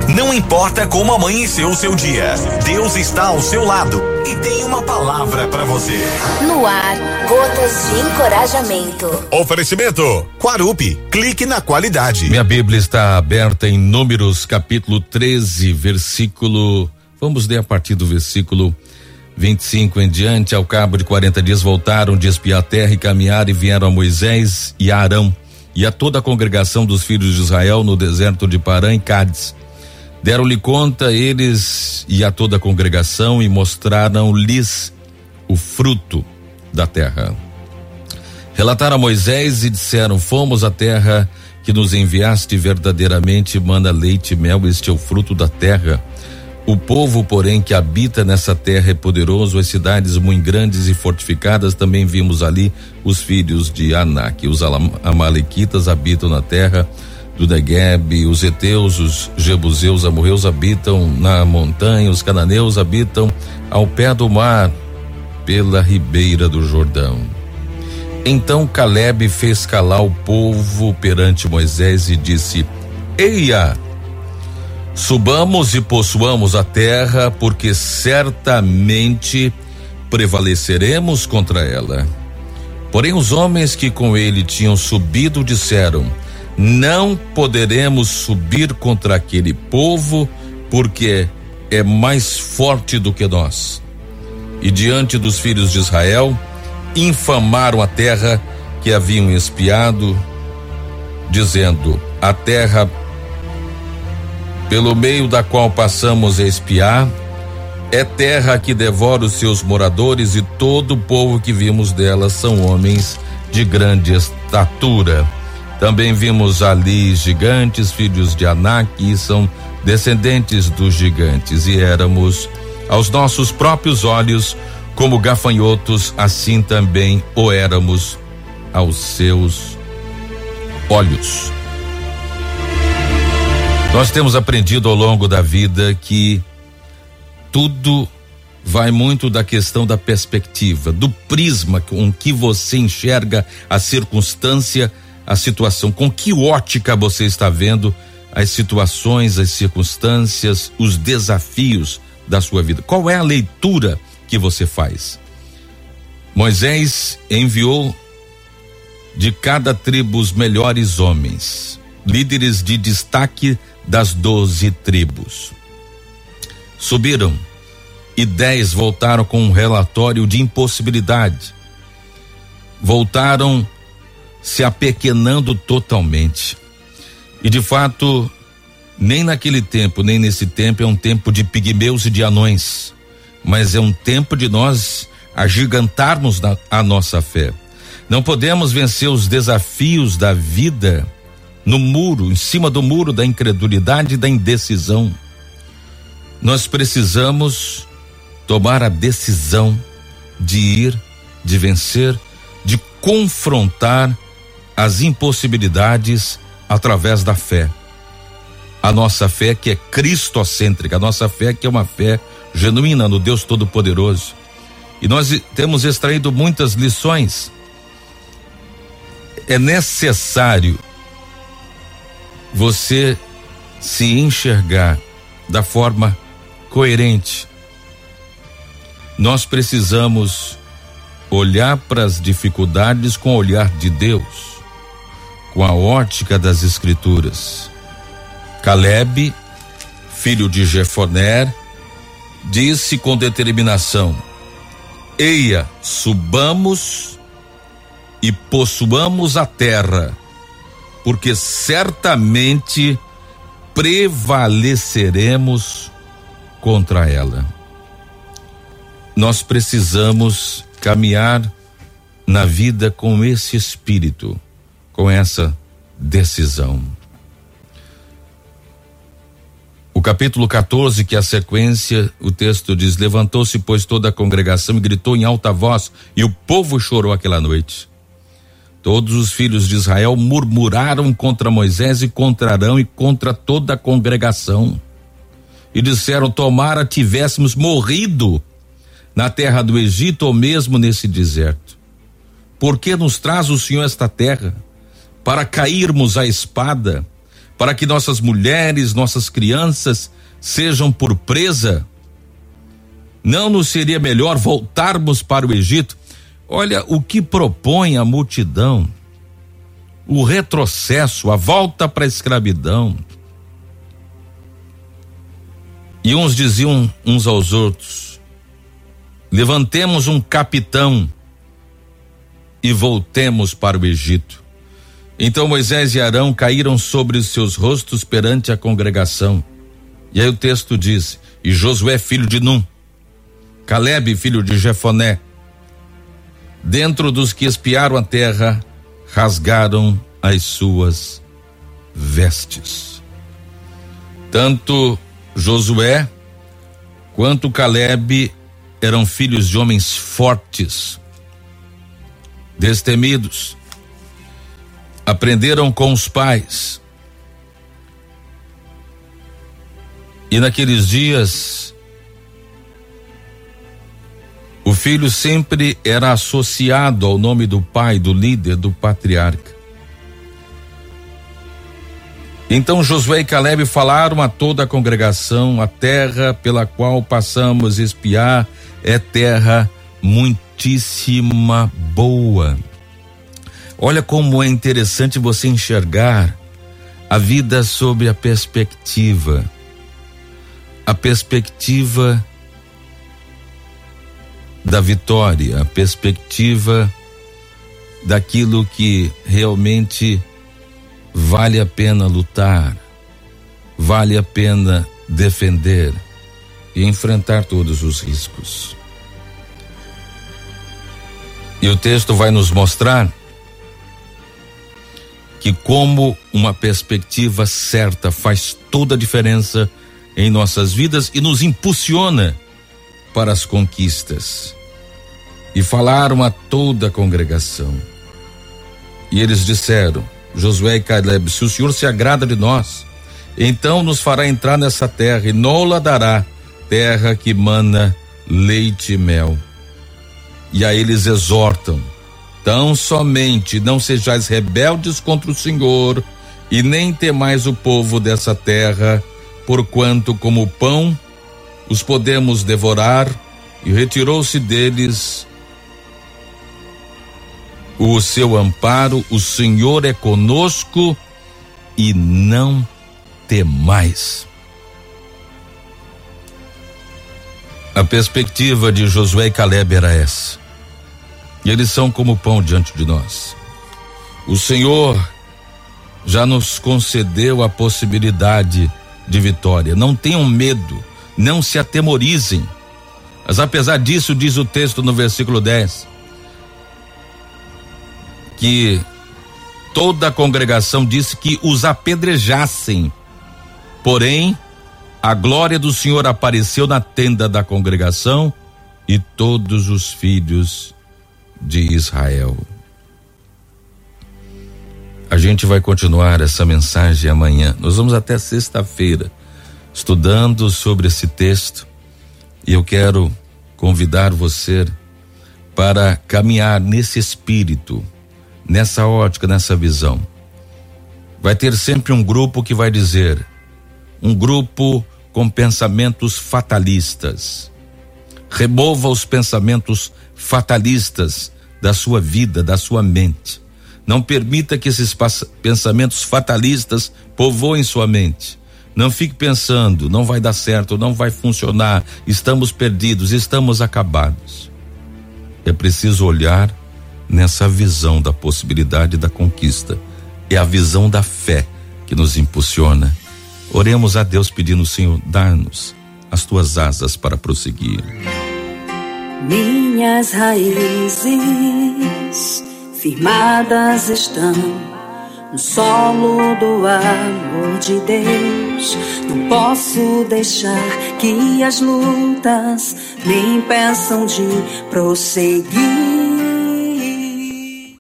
Não importa como amanheceu o seu dia, Deus está ao seu lado e tem uma palavra para você. No ar, gotas de encorajamento. Oferecimento Quarupi, clique na qualidade. Minha Bíblia está aberta em Números capítulo 13, versículo, vamos ler a partir do versículo 25 em diante. Ao cabo de 40 dias voltaram de espiar a terra e caminharam, e vieram a Moisés e a Arão e a toda a congregação dos filhos de Israel no deserto de Parã e Cádiz. Deram-lhe conta eles e a toda a congregação e mostraram-lhes o fruto da terra. Relataram a Moisés e disseram: fomos à terra que nos enviaste, verdadeiramente manda leite e mel, este é o fruto da terra. O povo, porém, que habita nessa terra é poderoso, as cidades muito grandes e fortificadas. Também vimos ali os filhos de Anak. Os amalequitas habitam na terra do Negueb, os heteus, os jebuseus, amorreus habitam na montanha, os cananeus habitam ao pé do mar, pela ribeira do Jordão. Então Calebe fez calar o povo perante Moisés e disse: Eia, subamos e possuamos a terra, porque certamente prevaleceremos contra ela. Porém os homens que com ele tinham subido disseram: não poderemos subir contra aquele povo, porque é mais forte do que nós. E diante dos filhos de Israel, infamaram a terra que haviam espiado, dizendo: a terra pelo meio da qual passamos a espiar é terra que devora os seus moradores, e todo o povo que vimos dela são homens de grande estatura. Também vimos ali gigantes, filhos de Anak, e são descendentes dos gigantes, e éramos aos nossos próprios olhos como gafanhotos, assim também o éramos aos seus olhos. Nós temos aprendido ao longo da vida que tudo vai muito da questão da perspectiva, do prisma com que você enxerga a circunstância, a situação, com que ótica você está vendo as situações, as circunstâncias, os desafios da sua vida. Qual é a leitura que você faz? Moisés enviou de cada tribo os melhores homens, líderes de destaque das 12 tribos. Subiram e 10 voltaram com um relatório de impossibilidade. Voltaram se apequenando totalmente. E de fato, nem naquele tempo, nem nesse tempo é um tempo de pigmeus e de anões, mas é um tempo de nós agigantarmos a nossa fé. Não podemos vencer os desafios da vida no muro, em cima do muro da incredulidade e da indecisão. Nós precisamos tomar a decisão de ir, de vencer, de confrontar as impossibilidades através da fé. A nossa fé que é cristocêntrica, a nossa fé que é uma fé genuína no Deus Todo-Poderoso. E nós temos extraído muitas lições. É necessário você se enxergar da forma coerente. Nós precisamos olhar para as dificuldades com o olhar de Deus, com a ótica das Escrituras. Calebe, filho de Jefoné, disse com determinação: Eia, subamos e possuamos a terra, porque certamente prevaleceremos contra ela. Nós precisamos caminhar na vida com esse espírito, com essa decisão. O capítulo 14, que é a sequência, o texto diz: levantou-se, pois, toda a congregação e gritou em alta voz, e o povo chorou aquela noite. Todos os filhos de Israel murmuraram contra Moisés e contra Arão e contra toda a congregação, e disseram: tomara tivéssemos morrido na terra do Egito ou mesmo nesse deserto. Por que nos traz o Senhor esta terra? Para cairmos à espada, para que nossas mulheres, nossas crianças sejam por presa? Não nos seria melhor voltarmos para o Egito? Olha o que propõe a multidão: o retrocesso, a volta para a escravidão. E uns diziam uns aos outros: levantemos um capitão e voltemos para o Egito. Então Moisés e Arão caíram sobre os seus rostos perante a congregação. E aí o texto diz: e Josué, filho de Num, Calebe, filho de Jefoné, dentro dos que espiaram a terra, rasgaram as suas vestes. Tanto Josué quanto Calebe eram filhos de homens fortes, destemidos, aprenderam com os pais. E naqueles dias, o filho sempre era associado ao nome do pai, do líder, do patriarca. Então Josué e Calebe falaram a toda a congregação: a terra pela qual passamos a espiar é terra muitíssima boa. Olha como é interessante você enxergar a vida sob a perspectiva da vitória, a perspectiva daquilo que realmente vale a pena lutar, vale a pena defender e enfrentar todos os riscos. E o texto vai nos mostrar que como uma perspectiva certa faz toda a diferença em nossas vidas e nos impulsiona para as conquistas. E falaram a toda a congregação. E eles disseram, Josué e Calebe: se o Senhor se agrada de nós, então nos fará entrar nessa terra e nos dará, terra que mana leite e mel. E a eles exortam: tão somente não sejais rebeldes contra o Senhor e nem temais o povo dessa terra, porquanto como pão os podemos devorar. E retirou-se deles o seu amparo. O Senhor é conosco e não temais. A perspectiva de Josué e Calebe era essa. E eles são como pão diante de nós. O Senhor já nos concedeu a possibilidade de vitória. Não tenham medo, não se atemorizem. Mas apesar disso, diz o texto no versículo 10, que toda a congregação disse que os apedrejassem. Porém, a glória do Senhor apareceu na tenda da congregação e todos os filhos de Israel. A gente vai continuar essa mensagem amanhã. Nós vamos até sexta-feira estudando sobre esse texto, e eu quero convidar você para caminhar nesse espírito, nessa ótica, nessa visão. Vai ter sempre um grupo que vai dizer, um grupo com pensamentos fatalistas. Remova os pensamentos fatalistas da sua vida, da sua mente. Não permita que esses pensamentos fatalistas povoem sua mente. Não fique pensando, não vai dar certo, não vai funcionar, estamos perdidos, estamos acabados. É preciso olhar nessa visão da possibilidade da conquista. É a visão da fé que nos impulsiona. Oremos a Deus pedindo: Senhor, dá-nos as tuas asas para prosseguir. Minhas raízes firmadas estão no solo do amor de Deus. Não posso deixar que as lutas me impeçam de prosseguir.